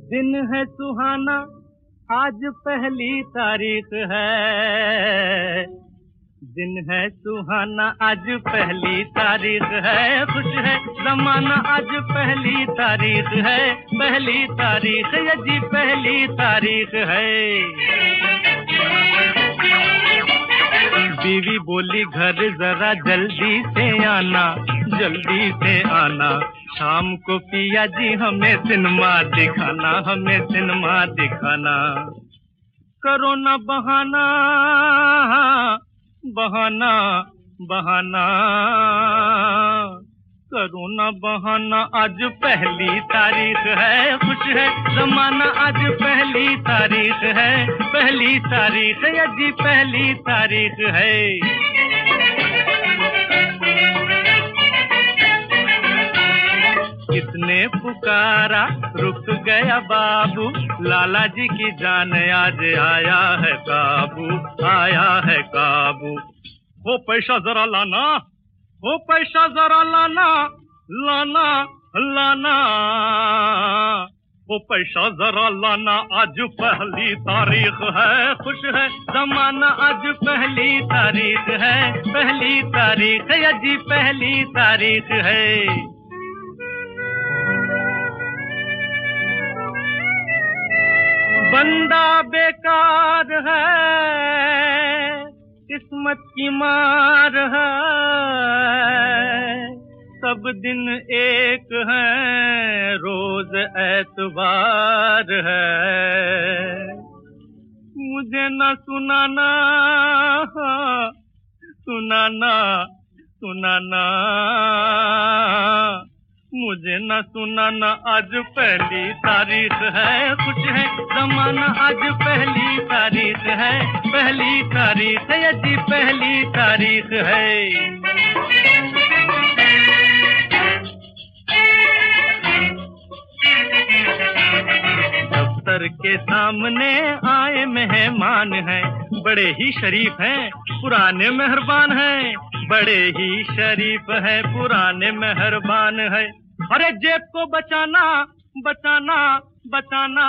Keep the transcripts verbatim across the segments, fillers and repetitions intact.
दिन है सुहाना आज पहली तारीख है, दिन है सुहाना आज पहली तारीख है, खुश है जमाना आज पहली तारीख है, पहली तारीख ये जी पहली तारीख है। बीवी बोली घर जरा जल्दी से आना, जल्दी से आना, शाम को पिया जी हमें सिनेमा दिखाना, हमें सिनेमा दिखाना। करो ना बहाना बहाना बहाना, करो ना बहाना आज पहली तारीख है, खुश है जमाना आज पहली तारीख है, पहली तारीख है जी पहली तारीख है। किसने पुकारा रुक गया बाबू, लाला जी की जान आज आया है काबू, आया है काबू। हो पैसा जरा लाना, हो पैसा जरा लाना, लाना लाना, वो पैसा जरा लाना आज पहली तारीख है, खुश है जमाना आज पहली तारीख है, पहली तारीख है जी पहली तारीख है। बंदा बेकार है किस्मत की मार है, सब दिन एक है रोज एतवार है। मुझे न सुनाना सुनाना सुनाना, मुझे न सुनाना आज पहली तारीख है, खुश है जमाना आज पहली तारीख है, पहली तारीख है जी पहली तारीख है। दफ्तर के सामने आए मेहमान हैं, बड़े ही शरीफ हैं पुराने मेहरबान हैं, बड़े ही शरीफ है पुराने मेहरबान है। अरे जेब को बचाना बचाना बचाना,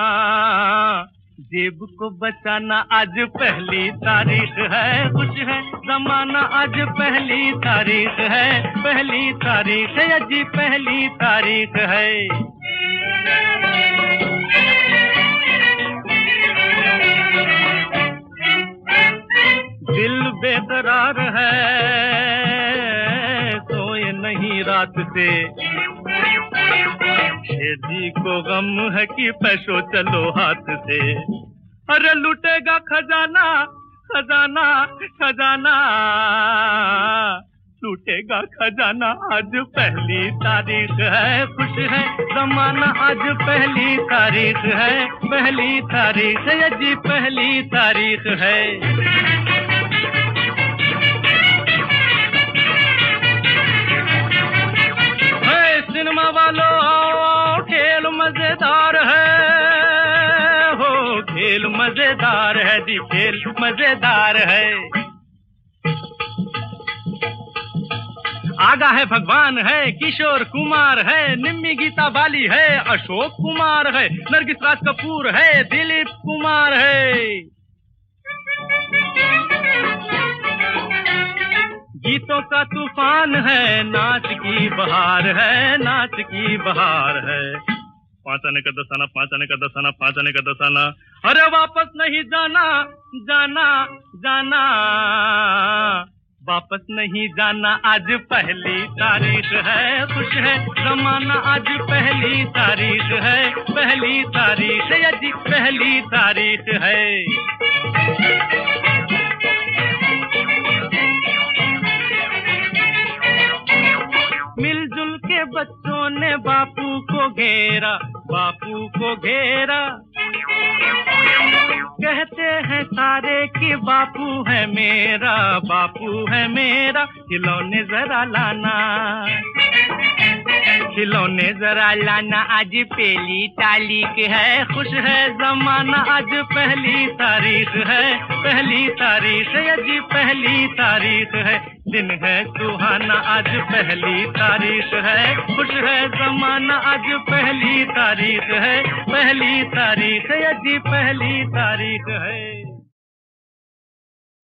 जेब को बचाना आज पहली तारीख है, खुश है जमाना आज पहली तारीख है, पहली तारीख है जी पहली तारीख है। दिल बेकरार है सोए नहीं रात से, शेदी को गम है कि पैसों चलो हाथ से। अरे लूटेगा खजाना खजाना खजाना, लूटेगा खजाना आज पहली तारीख है, खुश है जमाना आज पहली तारीख है, पहली तारीख है जी पहली तारीख है। सिनेमा वालों आओ खेल मजेदार है, हो खेल मजेदार है जी खेल मजेदार है। आगा है भगवान है, किशोर कुमार है, निम्मी गीता बाली है, अशोक कुमार है, नरगिस राज कपूर है, दिलीप कुमार है। गीतों का तूफान है, नाच की बहार है, नाच की बहार है। पाँच आने का दस आना, पाँच आने का दस आना, पाँच आने का दस आना। अरे वापस नहीं जाना जाना जाना, वापस नहीं जाना आज पहली तारीख है, खुश है जमाना आज पहली तारीख है, पहली तारीख है जी पहली तारीख है। मिलजुल के बच्चों ने बापू को घेरा, बापू को घेरा, कहते हैं सारे कि बापू है मेरा, बापू है मेरा, खिलौने जरा लाना, खिलौने जरा लाना आज पहली तारीख है, खुश है जमाना आज पहली तारीख है, पहली तारीख है जी पहली तारीख है। दिन है सुहाना, आज पहली तारीख है, खुश है जमाना, आज पहली तारीख है, पहली तारीख है जी, पहली तारीख है।